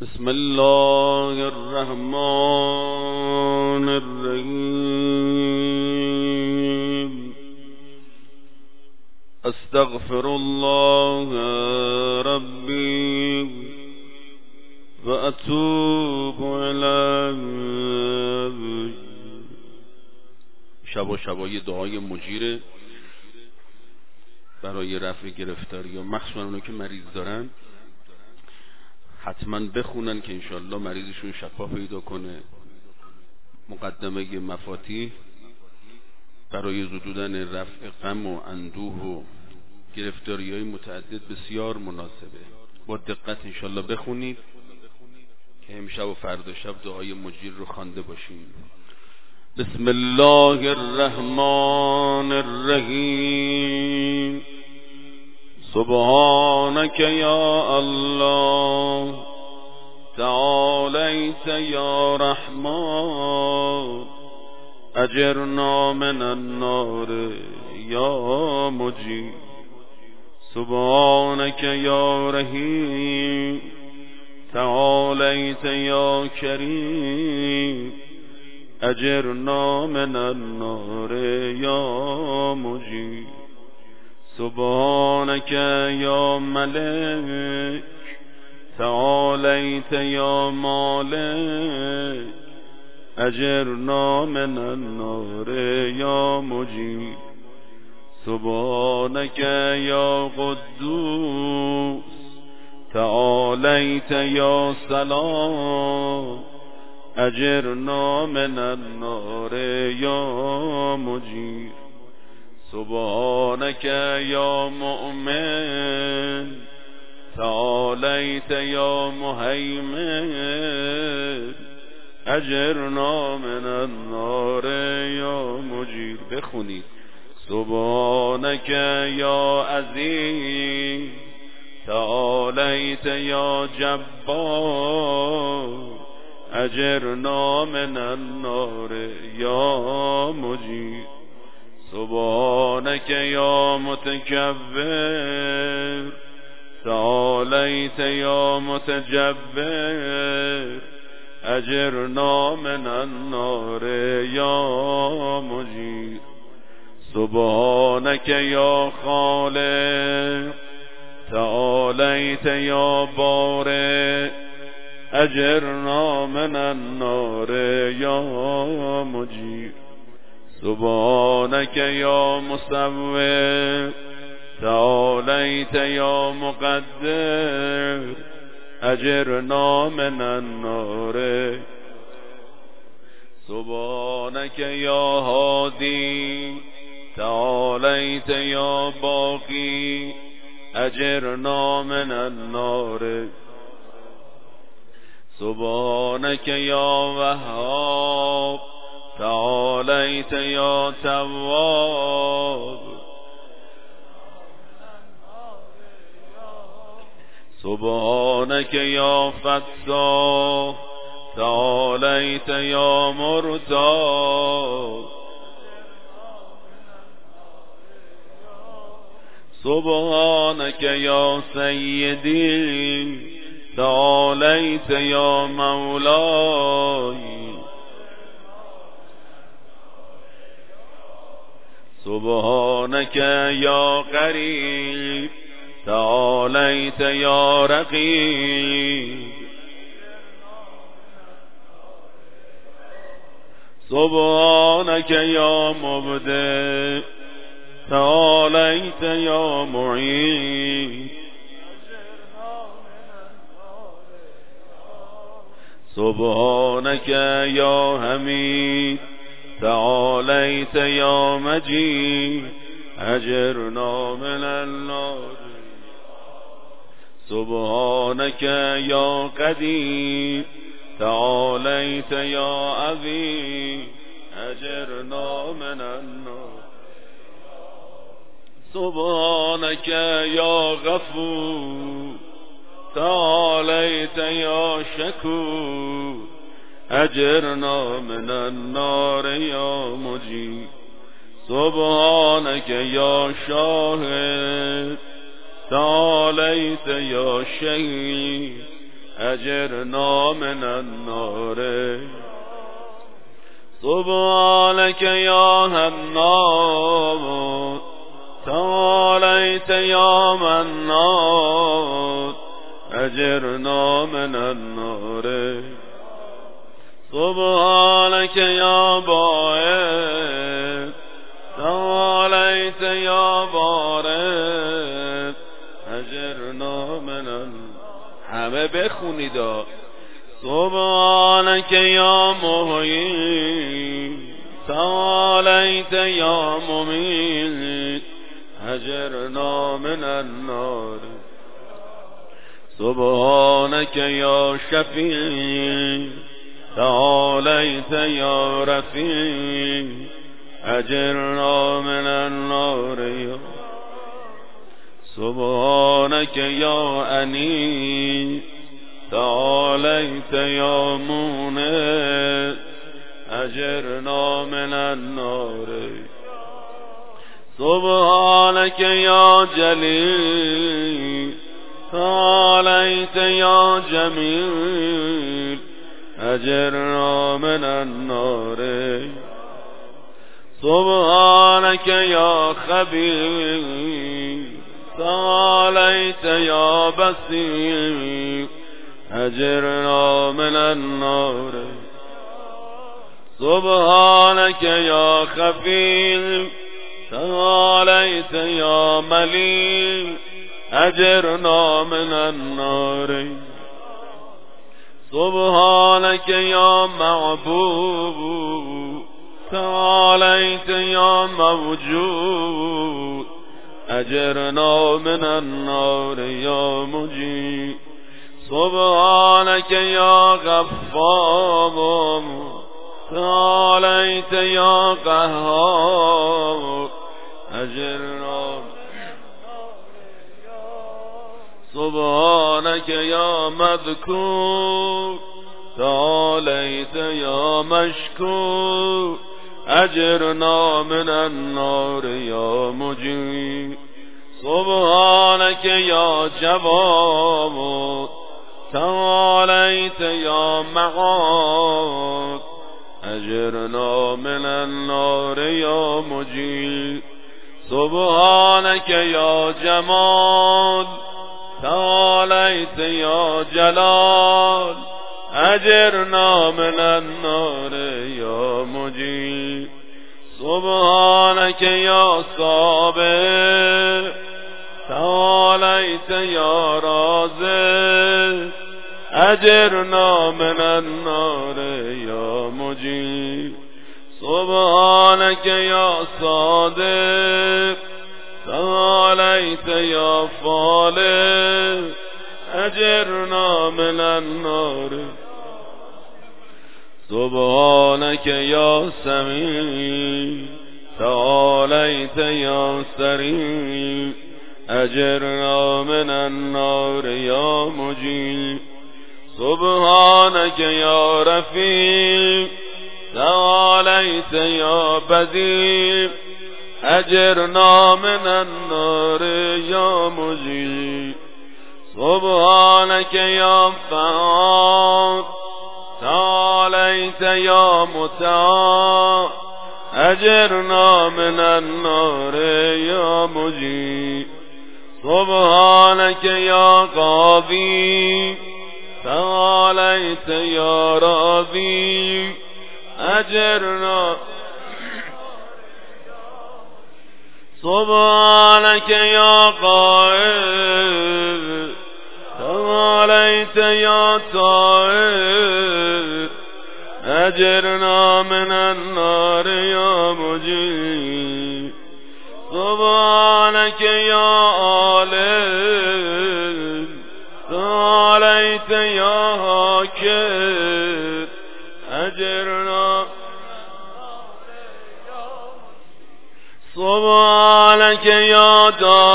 بسم الله الرحمن الرحیم. استغفر الله ربی و اتوب الیه. شبای دعای مجیره برای رفع گرفتاری یا مخصوصا اونو که مریض دارن حتما بخونن که انشالله مریضشون شفا پیدا کنه. مقدمه مفاتیح برای زدودن رفع غم و اندوه و گرفتاری‌های متعدد بسیار مناسبه. با دقت انشالله بخونید که امشب و فردا شب دعای مجیر رو خوانده باشیم. بسم الله الرحمن الرحیم. سبحانك یا الله، تعالیت یا رحمان، اجرنا من النار یا مجیر. سبحانك یا رحیم، تعالیت یا کریم، اجرنا من النار یا مجیر. سبحانك یا ملک، تعالیت یا مالک، اجرنا من النار یا مجیر. سبحانك یا قدوس، تعالیت یا سلام، اجرنا من النار یا مجیر. سبحانك یا مؤمن، تعالیت یا مهیمن، اجرنا من النار یا مجیر. بخونید. سبحانك یا عزیز، تعالیت یا جبار، اجرنا من النار یا مجیر. سبحانك یا متکبر، تعالیت یا متجبر، اجرنا من النار یا مجیر. سبحانك یا خالق، تعالیت یا بارئ، اجرنا من النار یا مجیر. سبحانك یا مصور، تعالیت یا مقدر، اجرنا من النار. سبحانك یا هادی، تعالیت یا باقی، اجرنا من النار. سبحانك یا وهاب، تعالیت یا تواب، سبحانك یا فتاح، تعالیت یا مرتاب، سبحانك یا سیدی، تعالیت یا مولای، سبحانك یا قریب، تعالیت یا رقیب، سبحانك یا مبدع، تعالیت یا معید، سبحانك یا حمید، تعالیت یا مجید، اجرنا من النار. سبحانك یا قدیر، تعالیت یا عظیم، اجرنا من النار. سبحانك یا غفور، تعالیت یا شکور، اجرنا من النار یا مجیر. سبحانك یا شاهد، تعالیت یا شهید، أجرنا من النار سبحانك يا هنان تعاليت يا منان أجرنا من النار سبحانك يا باعث تعاليت يا بارئ أجرنا من النار. همه بخونید. سبحانك يا محيي تعاليت يا مميت أجرنا من النار سبحانك يا شفيع تعاليت يا رفيع أجرنا من النار سبحانك يا أنيس تعاليت يا مونس أجرنا من النار سبحانك يا جليل تعاليت يا جميل أجرنا من النار سبحانك يا خبير تعاليت يا بصير أجرنا من النار سبحانك يا خفير تعاليت يا مليك أجرنا من النار سبحانك يا معبود تعاليت يا موجود أجرنا من النار يا مجيب سبحانك يا غفار تعاليت يا قهار أجرنا سبحانك يا مذكور تعاليت يا مشكور أجرنا من النار يا مجيب سبحانك يا جواد تعاليت يا معاد أجرنا من النار يا مجيب سبحانك يا جمال تعاليت يا جلال أجرنا من النار يا مجيب سبحانك يا صابر تعاليت يا رازق أجرنا من النار يا مجيب سبحانك يا صادق تعاليت يا فالق أجرنا من النار سبحانك يا سميع تعاليت يا سريع أجرنا من النار يا مجيب سبحانك يا رفيق تعاليت يا بديع أجرنا من النار يا مجيب سبحانك يا فعال تعاليت يا متعال أجرنا من النار يا مجيب سبحانك يا قاضي تعاليت يا راضي أجرنا سبحانك يا قائد تعاليت يا طائر أجرنا من النار يا مجيب سبحانك يا عالم تعاليت يا حاكم أجرنا سبحانك يا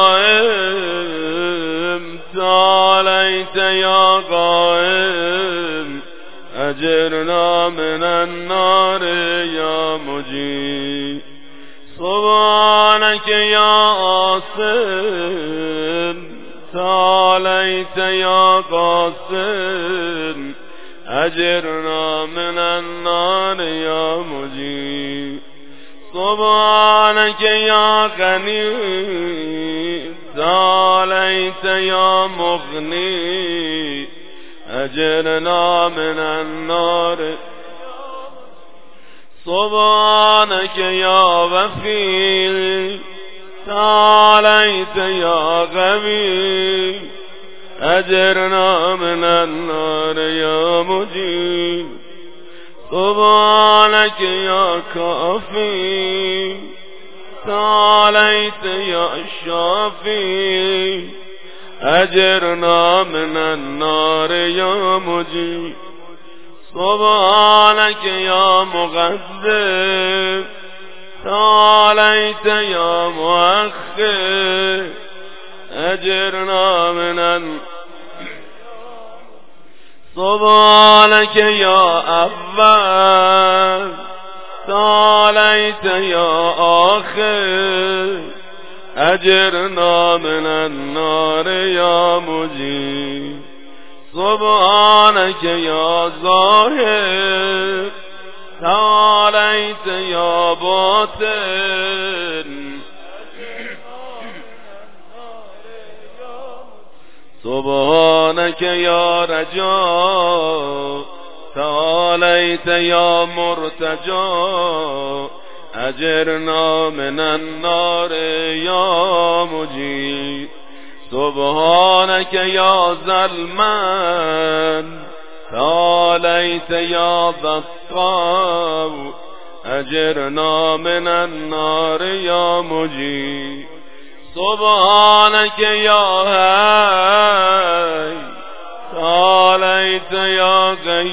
دائم تعاليت يا قائم أجرنا من النار يا مجيب سبحانك يا عاصم تعاليت يا قاسم أجرنا من النار يا مجيب سبحانك يا غني تعاليت يا مغني أجرنا من النار سبحانك يا وفي تعاليت يا غني أجرنا من النار يا مجيب سبحانك يا كافي تعاليت يا شافي أجرنا من النار يا مجيب سبحانك يا مغذب تعاليت يا مؤخر أجرنا من النار سبحانك يا أول تعاليت يا آخر أجرنا من النار يا مجيب سبحانك يا ظاهر تعاليت يا باطن سبحانك يا رجاء تعاليت يا مرتجى أجرنا من النار يا مجيب سبحانك يا ظلمان تعاليت يا بطال أجرنا من النار يا مجيب سبحانك يا هاي تعاليت يا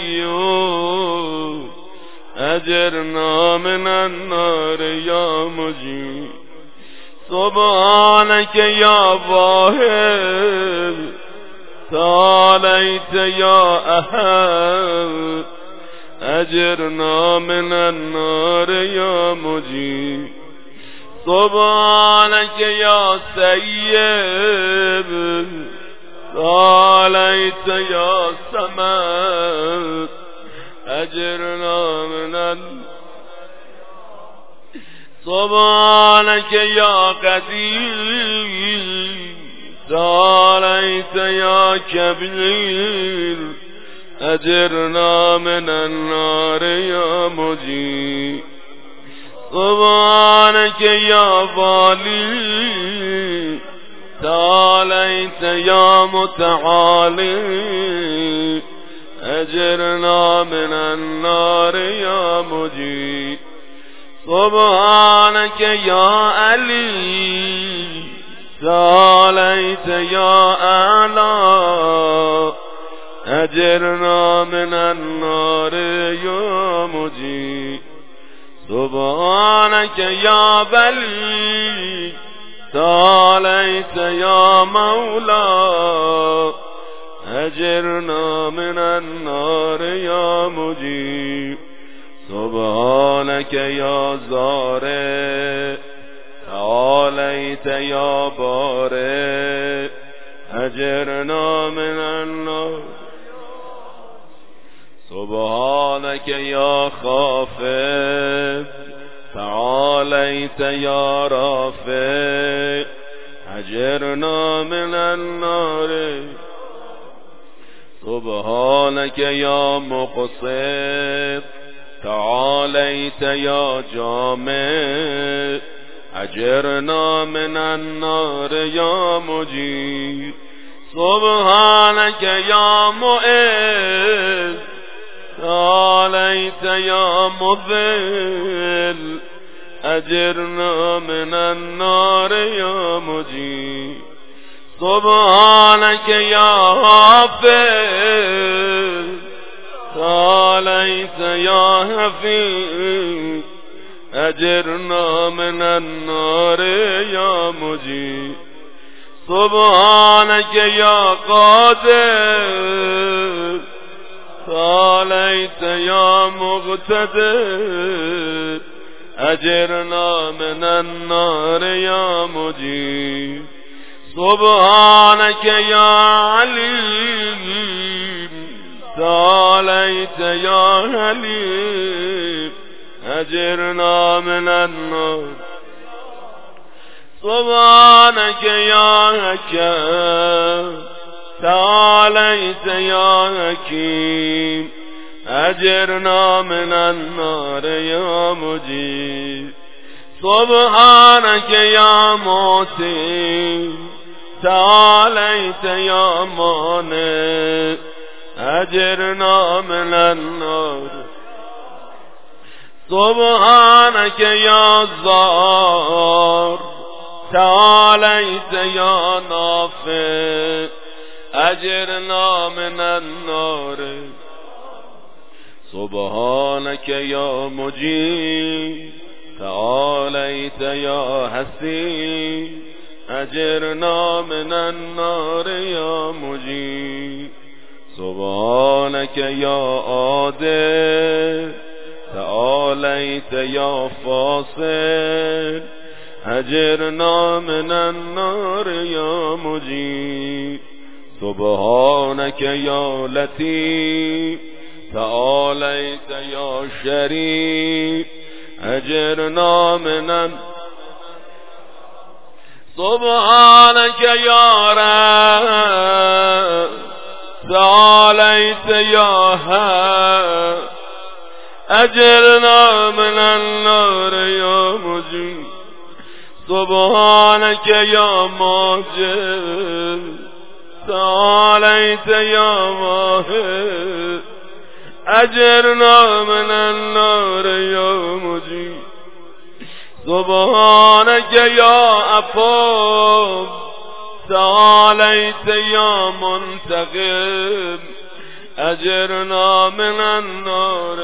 قيوم أجرنا من النار يا مجيب سبحانك يا واهب تعاليت يا أحد أجرنا من النار يا مجيب سبحانك يا سيد تعاليت يا سماد أجرنا من النار سبحانك يا قدير تعاليت يا كبير أجرنا من النار يا مجيب سبحانك يا والي تعاليت يا متعالي أجرنا من النار يا مجيب سبحانك يا علي تعاليت يا أعلى أجرنا من النار يا مجيب سبحانك يا بلي تعاليت يا مولا أجرنا من النار يا مجيب سبحانك يا زارع تعاليت يا بارئ أجرنا من النار سبحانك يا خافض تعاليت يا رافع أجرنا من النار سبحانك يا مقسط تعاليت يا جامع أجرنا من النار يا مجيب سبحانك يا مؤذ تعاليت يا مذل أجرنا من النار يا مجيب سبحانك يا حافظ تعاليت يا حفيظ أجرنا من النار يا مجيب سبحانك يا قادر تعاليت يا مقتدر أجرنا من النار يا مجيب سبحانك يا عليم تعاليت يا حليم أجرنا من النار سبحانك يا حكيم تعاليت يا حكيم أجرنا من النار يا مجيب سبحانك يا موتي تعاليت يا مانع أجرنا من النار سبحانك يا زار تعاليت يا نافع أجرنا من النار سبحانك يا مجيب تعاليت يا حسين أجرنا من النار يا مجيب سبحانك يا عادل تعاليت يا فاصل أجرنا من النار يا مجيب سبحانك يا لطيف تعاليت يا شريف أجرنا من النار سبحانك يا رب تعاليت يا هاب أجرنا من النار يا مجيب سبحانك يا ماجد تعاليت يا ماهر أجرنا من النار يا مجيب سبحانك يا عفو تعاليت يا منتقم أجرنا من النار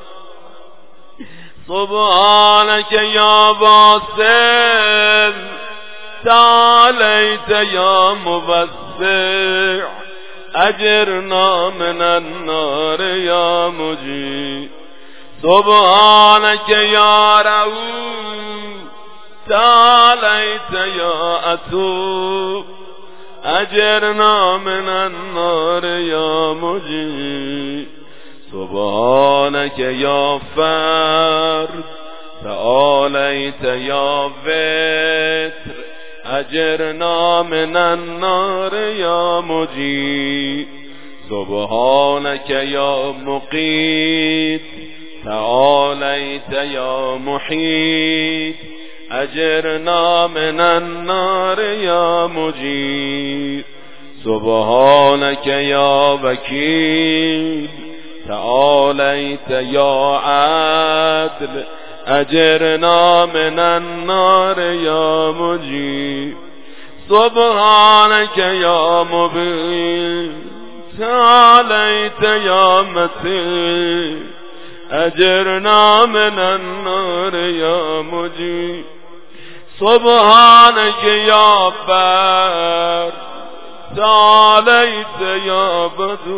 سبحانك يا باسل تعاليت يا مبسع أجرنا من النار يا مجيب سبحانك يا رؤوف تعاليت يا أتوب أجرنا من النار يا مجيب سبحانك يا فرد تعاليت يا وتر أجرنا من النار يا مجيب سبحانك يا مقيت تعاليت يا محيط أجرنا من النار يا مجيب سبحانك يا وكيل تعاليت يا عدل أجرنا من النار يا مجيب سبحانك يا مبين تعاليت يا متين أجرنا من النار يا مجيب سبحانك يا بر تعاليت يا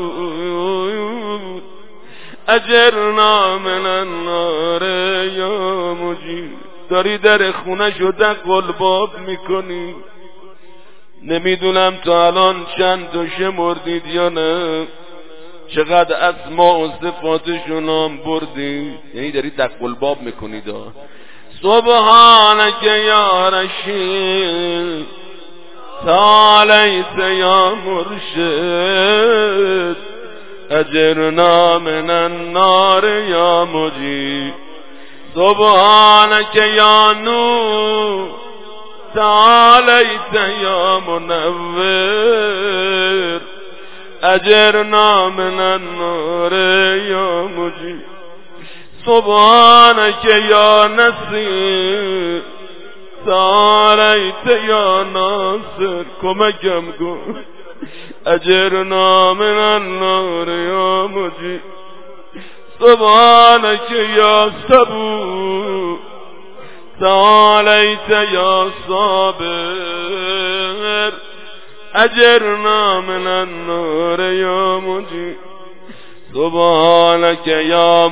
بدود اجرنا من النار یا مجید. داری در خونه شده قلباب میکنی، نمیدونم تا الان چند تا شمردید یا نه، چقدر اسماء و صفاتشون هم بردید، یعنی داری در قلباب میکنید. سبحانك یا رشید تعالیت یا مرشد اجرنا من النار یا مجید. سبحانك یا نور تعالیت یا منور اجرنا من النار یا مجید. سبحانك یا نصیر تعالیت یا ناصر کمکم کن اجرنا من النار یا مجید. سبحانك یا صبور تعالیت یا صابر اجرنا من النار یا مجید. سبحانك یا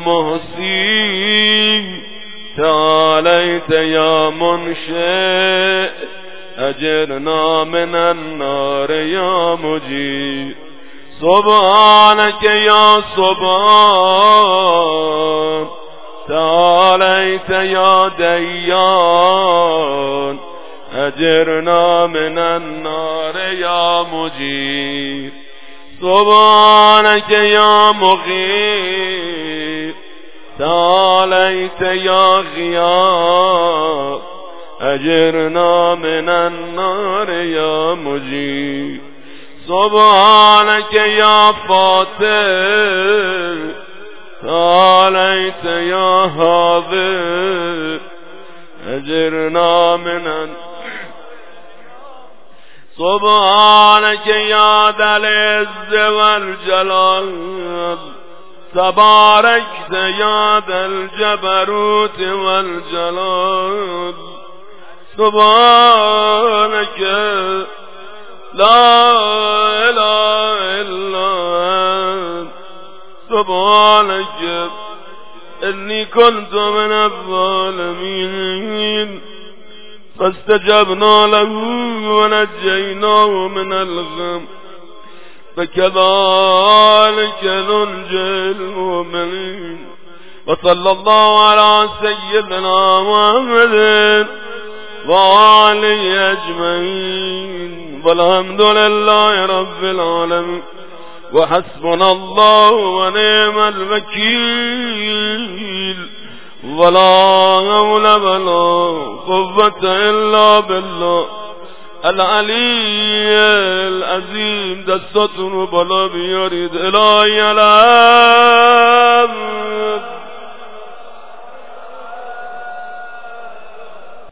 محسین تعالیت یا منشئ أجرنا من النار يا مجير سبحانك يا سبحان تعاليت يا ديان أجرنا من النار يا مجير سبحانك يا مغير تعاليت يا غياب أجرنا من النار يا مجير سبحانك يا فاتح تعاليت يا حاضر أجرنا من النار سبحانك يا ذا العز والجلال تباركت يا ذا الجبروت والجلال سبحانك لا إله إلا أنت سبحانك إني كنت من الظالمين فاستجبنا له ونجيناه من الغم فكذلك ننجي المؤمنين وصلى الله على سيدنا محمد وآله أجمعين والحمد لله رب العالمين وحسبنا الله ونعم الوكيل ولا حول ولا قوة إلا بالله العلي العظيم. دستاتون رو بالا بیارید. الهی الحمد